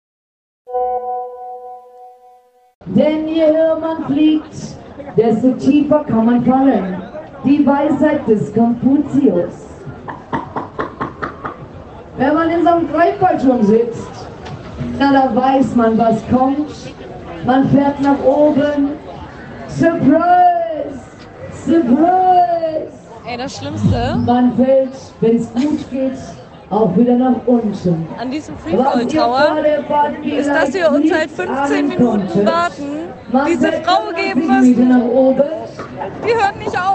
Denn je höher man fliegt, desto tiefer kann man fallen. Die Weisheit des Konfuzius. Wenn man in so einem Gleitfallschirm sitzt, na, da weiß man, was kommt. Man fährt nach oben. Surprise! Surprise! Ey, das Schlimmste Man fällt, wenn es gut geht, auch wieder nach unten. an diesem Freefall Tower ist, dass wir uns seit fünfzehn Minuten warten, diese Frau geben müssen. Nach oben. Die hört nicht auf.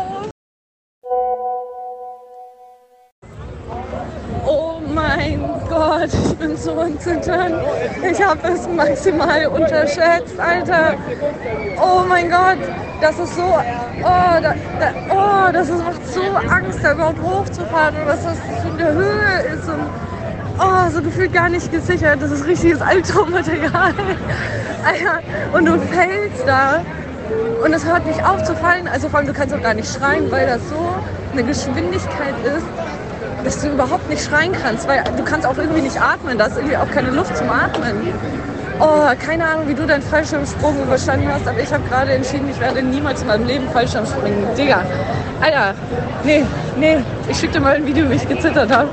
Oh mein Gott, ich bin so am Zittern. Ich habe es maximal unterschätzt, Alter. Oh mein Gott, das ist so, oh, da, da, oh, das ist, macht so Angst, da überhaupt hochzufahren und was das in der Höhe ist und oh, so gefühlt gar nicht gesichert. Das ist richtiges Altbaumaterial. Alter, und du fällst da und es hört nicht auf zu fallen. Also vor allem, du kannst auch gar nicht schreien, weil das so eine Geschwindigkeit ist, dass du überhaupt nicht schreien kannst, weil du kannst auch irgendwie nicht atmen, da ist irgendwie auch keine Luft zum Atmen. Oh, keine Ahnung, wie du deinen Fallschirmsprung überstanden hast, aber ich habe gerade entschieden, ich werde niemals in meinem Leben Fallschirm springen. Digga, Alter, nee, nee, ich schicke dir mal ein Video, wie ich gezittert habe.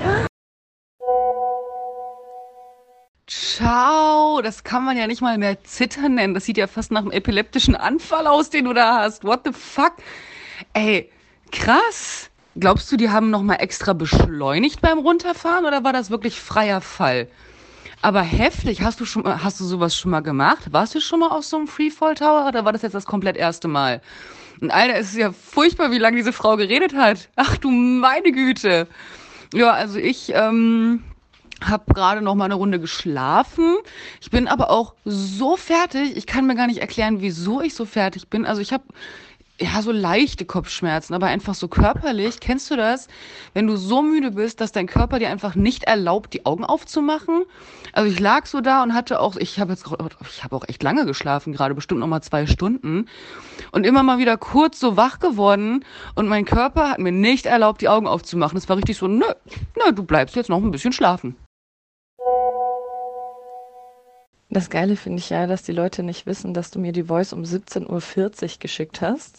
Ciao, das kann man ja nicht mal mehr zittern nennen. Das sieht ja fast nach einem epileptischen Anfall aus, den du da hast. What the fuck? Ey, krass. Glaubst du, die haben nochmal extra beschleunigt beim Runterfahren oder war das wirklich freier Fall? Aber heftig, hast du schon, hast du sowas schon mal gemacht? Warst du schon mal auf so einem Freefall Tower oder war das jetzt das komplett erste Mal? Und Alter, es ist ja furchtbar, wie lange diese Frau geredet hat. Ach du meine Güte. Ja, also ich ähm, habe gerade noch mal eine Runde geschlafen. Ich bin aber auch so fertig. Ich kann mir gar nicht erklären, wieso ich so fertig bin. Also ich habe ja so leichte Kopfschmerzen, aber einfach so körperlich. Kennst du das? Wenn du so müde bist, dass dein Körper dir einfach nicht erlaubt, die Augen aufzumachen. Also ich lag so da und hatte auch, ich habe jetzt, ich habe auch echt lange geschlafen, gerade bestimmt noch mal zwei Stunden und immer mal wieder kurz so wach geworden und mein Körper hat mir nicht erlaubt, die Augen aufzumachen. Es war richtig so, nö, nö, du bleibst jetzt noch ein bisschen schlafen. Das Geile finde ich ja, dass die Leute nicht wissen, dass du mir die Voice um siebzehn Uhr vierzig geschickt hast.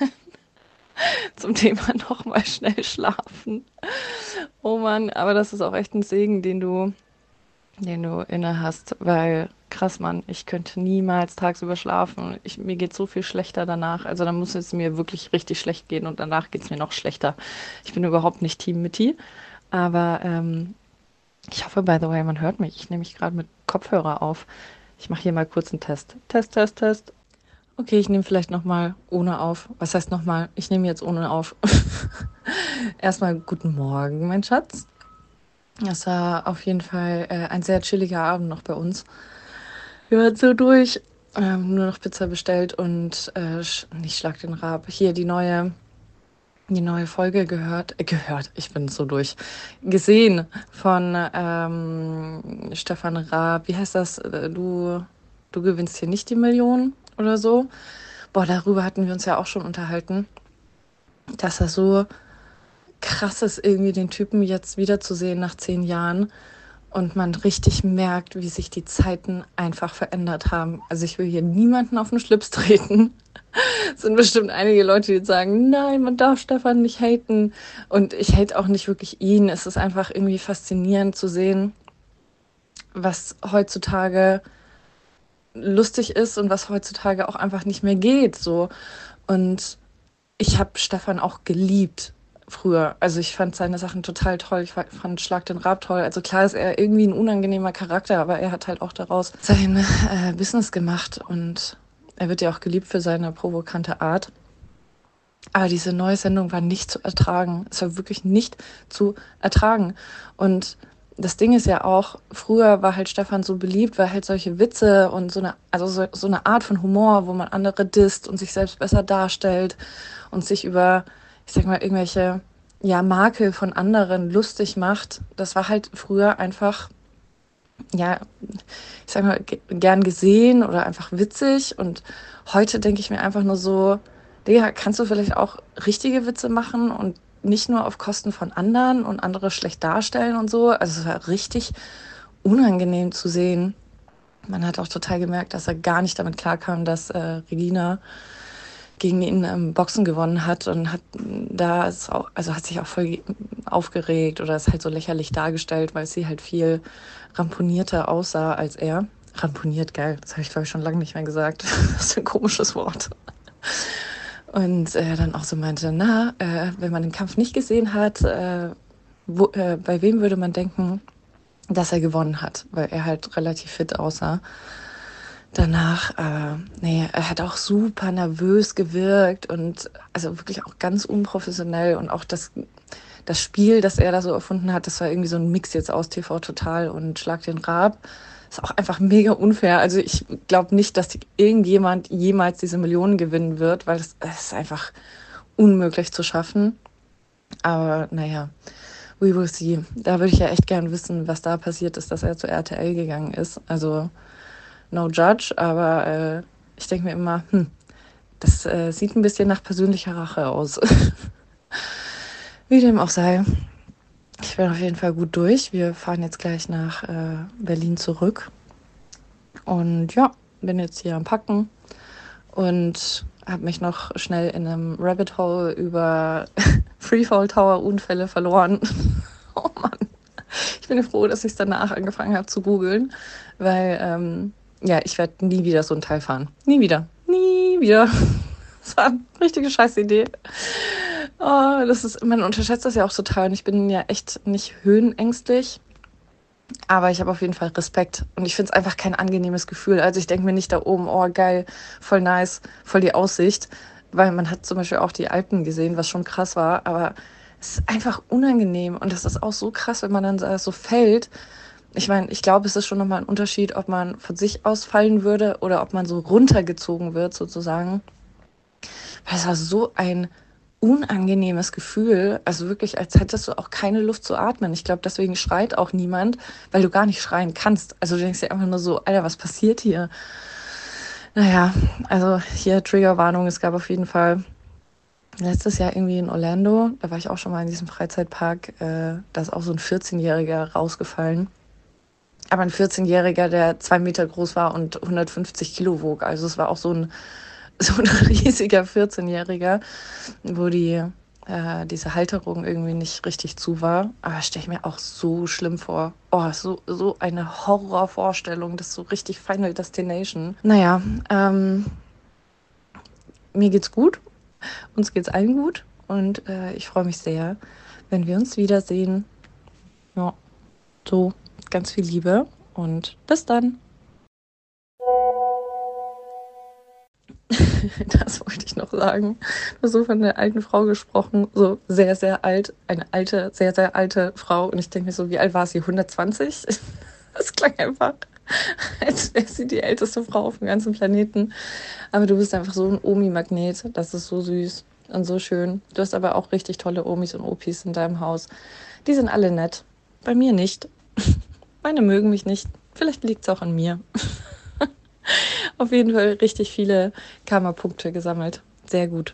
Zum Thema nochmal schnell schlafen. Oh Mann, aber das ist auch echt ein Segen, den du, den du inne hast, weil krass, Mann, ich könnte niemals tagsüber schlafen. Ich, mir geht so viel schlechter danach. Also da muss es mir wirklich richtig schlecht gehen und danach geht es mir noch schlechter. Ich bin überhaupt nicht Team Mitti, aber ähm, ich hoffe, by the way, man hört mich. Ich nehme mich gerade mit Kopfhörer auf. Ich mache hier mal kurz einen Test. Test, Test, Test. Okay, ich nehme vielleicht nochmal ohne auf. Was heißt nochmal? Ich nehme jetzt ohne auf. Erstmal guten Morgen, mein Schatz. Es war auf jeden Fall äh, ein sehr chilliger Abend noch bei uns. Wir waren so durch. Ähm, nur noch Pizza bestellt und äh, sch- nicht Schlag den Rab. Hier die neue, die neue Folge gehört. Äh, gehört, ich bin so durch. Gesehen von ähm, Stefan Raab. Wie heißt das? Äh, Du, du gewinnst hier nicht die Million oder so. Boah, darüber hatten wir uns ja auch schon unterhalten, dass er so krass ist, irgendwie den Typen jetzt wiederzusehen nach zehn Jahren und man richtig merkt, wie sich die Zeiten einfach verändert haben. Also ich will hier niemanden auf den Schlips treten. Es sind bestimmt einige Leute, die sagen, nein, man darf Stefan nicht haten. Und ich hate auch nicht wirklich ihn. Es ist einfach irgendwie faszinierend zu sehen, was heutzutage lustig ist und was heutzutage auch einfach nicht mehr geht. So. Und ich habe Stefan auch geliebt früher. Also ich fand seine Sachen total toll. Ich fand Schlag den Raab toll. Also klar ist er irgendwie ein unangenehmer Charakter, aber er hat halt auch daraus sein äh, Business gemacht und er wird ja auch geliebt für seine provokante Art. Aber diese neue Sendung war nicht zu ertragen. Es war wirklich nicht zu ertragen. Und das Ding ist ja auch, früher war halt Stefan so beliebt, weil halt solche Witze und so eine, also so, so eine Art von Humor, wo man andere disst und sich selbst besser darstellt und sich über, ich sag mal, irgendwelche, ja, Makel von anderen lustig macht. Das war halt früher einfach, ja, ich sag mal, ge- gern gesehen oder einfach witzig. Und heute denke ich mir einfach nur so, Digga, kannst du vielleicht auch richtige Witze machen und nicht nur auf Kosten von anderen und andere schlecht darstellen und so. Also es war richtig unangenehm zu sehen. Man hat auch total gemerkt, dass er gar nicht damit klarkam, dass äh, Regina gegen ihn im Boxen gewonnen hat und hat da ist auch, also hat sich auch voll aufgeregt oder ist halt so lächerlich dargestellt, weil sie halt viel ramponierter aussah als er. Ramponiert, geil, das habe ich glaube ich schon lange nicht mehr gesagt. Das ist ein komisches Wort. Und äh, dann auch so meinte, na, äh, wenn man den Kampf nicht gesehen hat, äh, wo, äh, bei wem würde man denken, dass er gewonnen hat? Weil er halt relativ fit aussah. Danach, äh, nee, er hat auch super nervös gewirkt und also wirklich auch ganz unprofessionell und auch das, das Spiel, das er da so erfunden hat, das war irgendwie so ein Mix jetzt aus T V Total und Schlag den Raab. Ist auch einfach mega unfair. Also ich glaube nicht, dass die, irgendjemand jemals diese Millionen gewinnen wird, weil es ist einfach unmöglich zu schaffen. Aber naja, we will see. Da würde ich ja echt gern wissen, was da passiert ist, dass er zu R T L gegangen ist. Also no judge, aber äh, ich denke mir immer, hm, das äh, sieht ein bisschen nach persönlicher Rache aus. Wie dem auch sei. Ich bin auf jeden Fall gut durch. Wir fahren jetzt gleich nach äh, Berlin zurück. Und ja, bin jetzt hier am Packen und habe mich noch schnell in einem Rabbit Hole über Freefall Tower Unfälle verloren. Oh Mann. Ich bin froh, dass ich es danach angefangen habe zu googeln, weil ähm, ja, ich werde nie wieder so ein Teil fahren. Nie wieder. Nie wieder. Das war eine richtige Scheißidee. Oh, das ist, man unterschätzt das ja auch total. Und ich bin ja echt nicht höhenängstlich. Aber ich habe auf jeden Fall Respekt. Und ich finde es einfach kein angenehmes Gefühl. Also ich denke mir nicht da oben, oh geil, voll nice, voll die Aussicht. Weil man hat zum Beispiel auch die Alpen gesehen, was schon krass war. Aber es ist einfach unangenehm. Und das ist auch so krass, wenn man dann so fällt. Ich meine, ich glaube, es ist schon nochmal ein Unterschied, ob man von sich aus fallen würde oder ob man so runtergezogen wird sozusagen. Weil es war so ein unangenehmes Gefühl, also wirklich, als hättest du auch keine Luft zu atmen. Ich glaube, deswegen schreit auch niemand, weil du gar nicht schreien kannst. Also du denkst dir einfach nur so, Alter, was passiert hier? Naja, also hier Triggerwarnung, es gab auf jeden Fall letztes Jahr irgendwie in Orlando, da war ich auch schon mal in diesem Freizeitpark, äh, da ist auch so ein vierzehnjähriger rausgefallen. Aber ein vierzehnjähriger, der zwei Meter groß war und hundertfünfzig Kilo wog. Also es war auch so ein, so ein riesiger vierzehnjähriger, wo die, äh, diese Halterung irgendwie nicht richtig zu war. Aber stelle ich mir auch so schlimm vor. Oh, so, so eine Horrorvorstellung. Das ist so richtig Final Destination. Naja, ähm, mir geht's gut. Uns geht's allen gut. Und äh, ich freue mich sehr, wenn wir uns wiedersehen. Ja, so ganz viel Liebe und bis dann. Das wollte ich noch sagen. Du hast so von der alten Frau gesprochen, so sehr, sehr alt. Eine alte, sehr, sehr alte Frau. Und ich denke mir so, wie alt war sie? hundertzwanzig? Das klang einfach, als wäre sie die älteste Frau auf dem ganzen Planeten. Aber du bist einfach so ein Omi-Magnet. Das ist so süß und so schön. Du hast aber auch richtig tolle Omis und Opis in deinem Haus. Die sind alle nett. Bei mir nicht. Meine mögen mich nicht. Vielleicht liegt es auch an mir. Auf jeden Fall richtig viele Karma-Punkte gesammelt. Sehr gut.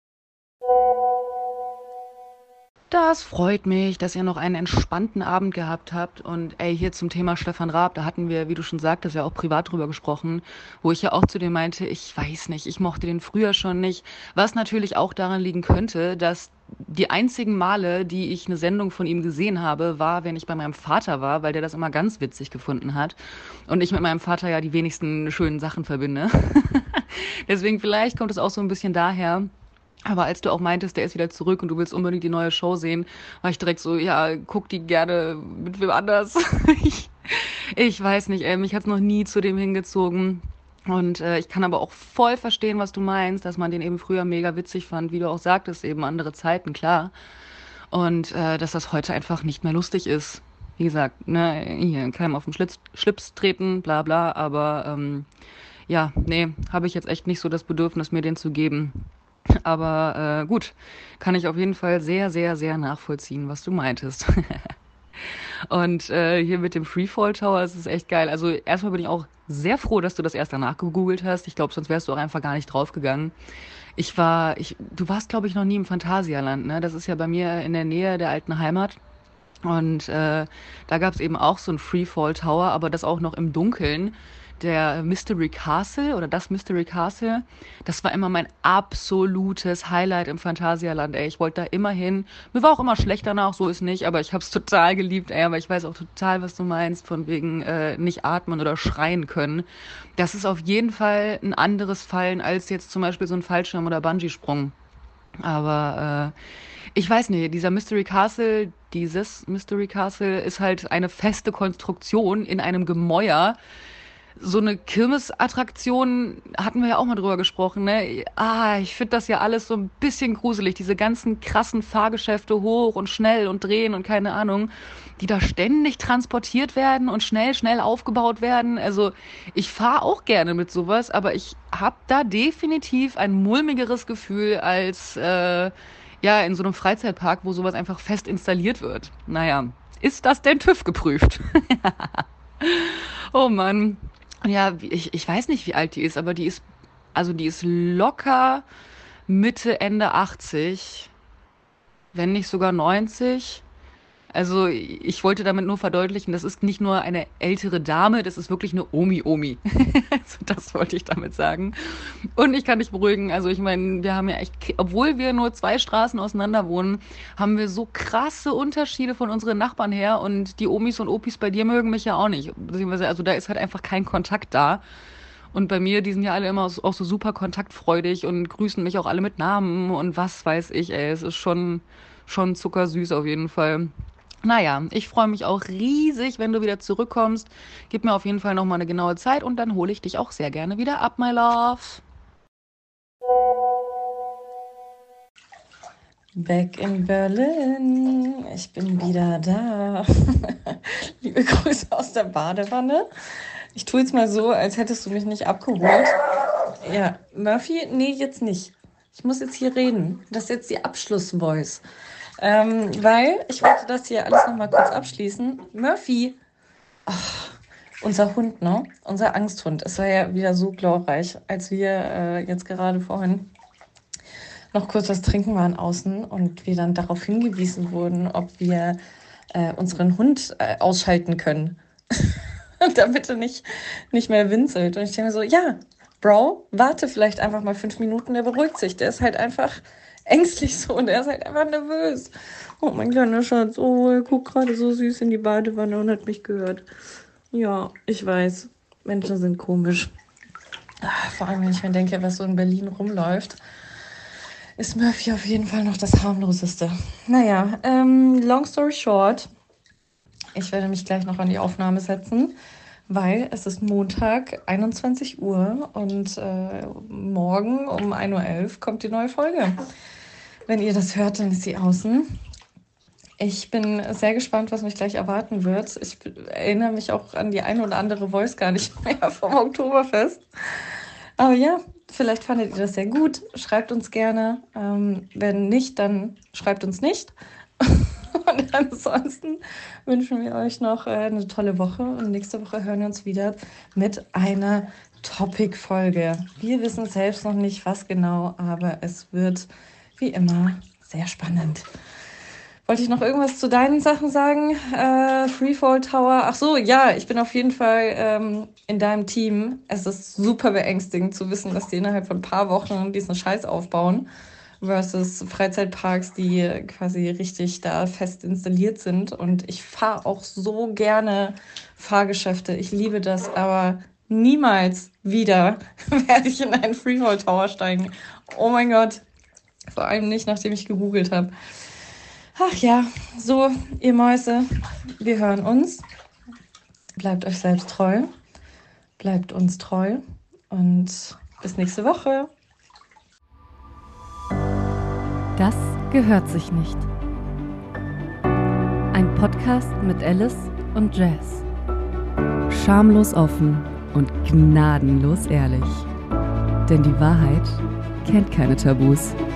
Das freut mich, dass ihr noch einen entspannten Abend gehabt habt. Und ey, hier zum Thema Stefan Raab, da hatten wir, wie du schon sagtest, ja auch privat drüber gesprochen, wo ich ja auch zu dir meinte, ich weiß nicht, ich mochte den früher schon nicht. Was natürlich auch daran liegen könnte, dass die einzigen Male, die ich eine Sendung von ihm gesehen habe, war, wenn ich bei meinem Vater war, weil der das immer ganz witzig gefunden hat. Und ich mit meinem Vater ja die wenigsten schönen Sachen verbinde. Deswegen vielleicht kommt es auch so ein bisschen daher. Aber als du auch meintest, der ist wieder zurück und du willst unbedingt die neue Show sehen, war ich direkt so, ja, guck die gerne mit wem anders. ich, ich weiß nicht, ey, mich hat's noch nie zu dem hingezogen. Und äh, ich kann aber auch voll verstehen, was du meinst, dass man den eben früher mega witzig fand, wie du auch sagtest, eben andere Zeiten, klar. Und äh, dass das heute einfach nicht mehr lustig ist. Wie gesagt, ne, hier, keinem auf den Schlitz, Schlips treten, bla bla, aber ähm, ja, nee, habe ich jetzt echt nicht so das Bedürfnis, mir den zu geben. Aber äh, gut, kann ich auf jeden Fall sehr, sehr, sehr nachvollziehen, was du meintest. Und äh, hier mit dem Freefall Tower, das ist echt geil. Also erstmal bin ich auch sehr froh, dass du das erst danach gegoogelt hast. Ich glaube, sonst wärst du auch einfach gar nicht draufgegangen. Ich war, ich, du warst, glaube ich, noch nie im Phantasialand, ne? Das ist ja bei mir in der Nähe der alten Heimat. Und äh, da gab es eben auch so ein Freefall Tower, aber das auch noch im Dunkeln. Der Mystery Castle oder das Mystery Castle, das war immer mein absolutes Highlight im Phantasialand, ey. Ich wollte da immer hin. Mir war auch immer schlecht danach, so ist nicht, aber ich hab's total geliebt, ey. Aber ich weiß auch total, was du meinst, von wegen äh, nicht atmen oder schreien können. Das ist auf jeden Fall ein anderes Fallen als jetzt zum Beispiel so ein Fallschirm oder Bungee-Sprung. Aber äh, ich weiß nicht, dieser Mystery Castle, dieses Mystery Castle ist halt eine feste Konstruktion in einem Gemäuer. So eine Kirmesattraktion hatten wir ja auch mal drüber gesprochen, ne? Ah, ich finde das ja alles so ein bisschen gruselig. Diese ganzen krassen Fahrgeschäfte hoch und schnell und drehen und keine Ahnung, die da ständig transportiert werden und schnell, schnell aufgebaut werden. Also ich fahre auch gerne mit sowas, aber ich habe da definitiv ein mulmigeres Gefühl als äh, ja in so einem Freizeitpark, wo sowas einfach fest installiert wird. Naja, ist das denn TÜV geprüft? Oh Mann. Ja, ich, ich weiß nicht, wie alt die ist, aber die ist, also die ist locker Mitte, Ende achtzig, wenn nicht sogar neunzig. Also ich wollte damit nur verdeutlichen, das ist nicht nur eine ältere Dame, das ist wirklich eine Omi-Omi. Also das wollte ich damit sagen. Und ich kann dich beruhigen, also ich meine, wir haben ja echt, obwohl wir nur zwei Straßen auseinander wohnen, haben wir so krasse Unterschiede von unseren Nachbarn her und die Omis und Opis bei dir mögen mich ja auch nicht. Beziehungsweise, also da ist halt einfach kein Kontakt da. Und bei mir, die sind ja alle immer so- auch so super kontaktfreudig und grüßen mich auch alle mit Namen und was weiß ich, ey. Es ist schon, schon zuckersüß auf jeden Fall. Naja, ich freue mich auch riesig, wenn du wieder zurückkommst. Gib mir auf jeden Fall nochmal eine genaue Zeit und dann hole ich dich auch sehr gerne wieder ab, my love. Back in Berlin. Ich bin wieder da. Liebe Grüße aus der Badewanne. Ich tue jetzt mal so, als hättest du mich nicht abgeholt. Ja, Murphy? Nee, jetzt nicht. Ich muss jetzt hier reden. Das ist jetzt die Abschlussvoice. Ähm, weil ich wollte das hier alles nochmal kurz abschließen. Murphy, ach, unser Hund, ne? Unser Angsthund. Es war ja wieder so glorreich, als wir äh, jetzt gerade vorhin noch kurz was trinken waren außen und wir dann darauf hingewiesen wurden, ob wir äh, unseren Hund äh, ausschalten können. da bitte nicht, nicht mehr winselt. Und ich denke mir so, ja, Bro, warte vielleicht einfach mal fünf Minuten, der beruhigt sich. Der ist halt einfach ängstlich so und er ist halt einfach nervös. Oh, mein kleiner Schatz, oh, er guckt gerade so süß in die Badewanne und hat mich gehört. Ja, ich weiß, Menschen sind komisch. Ach, vor allem, wenn ich mir denke, was so in Berlin rumläuft, ist Murphy auf jeden Fall noch das harmloseste. Naja, ähm, long story short, ich werde mich gleich noch an die Aufnahme setzen, weil es ist Montag, einundzwanzig Uhr und äh, morgen um ein Uhr elf kommt die neue Folge. Wenn ihr das hört, dann ist sie außen. Ich bin sehr gespannt, was mich gleich erwarten wird. Ich erinnere mich auch an die eine oder andere Voice gar nicht mehr vom Oktoberfest. Aber ja, vielleicht fandet ihr das sehr gut. Schreibt uns gerne. Ähm, wenn nicht, dann schreibt uns nicht. Und ansonsten wünschen wir euch noch eine tolle Woche. Und nächste Woche hören wir uns wieder mit einer Topic-Folge. Wir wissen selbst noch nicht, was genau, aber es wird wie immer sehr spannend. Wollte ich noch irgendwas zu deinen Sachen sagen? Äh, Freefall Tower. Ach so, ja, ich bin auf jeden Fall ähm, in deinem Team. Es ist super beängstigend zu wissen, dass die innerhalb von ein paar Wochen diesen Scheiß aufbauen versus Freizeitparks, die quasi richtig da fest installiert sind. Und ich fahre auch so gerne Fahrgeschäfte. Ich liebe das, aber niemals wieder werde ich in einen Freefall Tower steigen. Oh mein Gott. Vor allem nicht, nachdem ich gegoogelt habe. Ach ja, so, ihr Mäuse, wir hören uns. Bleibt euch selbst treu, bleibt uns treu und bis nächste Woche. Das gehört sich nicht. Ein Podcast mit Alice und Jazz. Schamlos offen und gnadenlos ehrlich. Denn die Wahrheit kennt keine Tabus.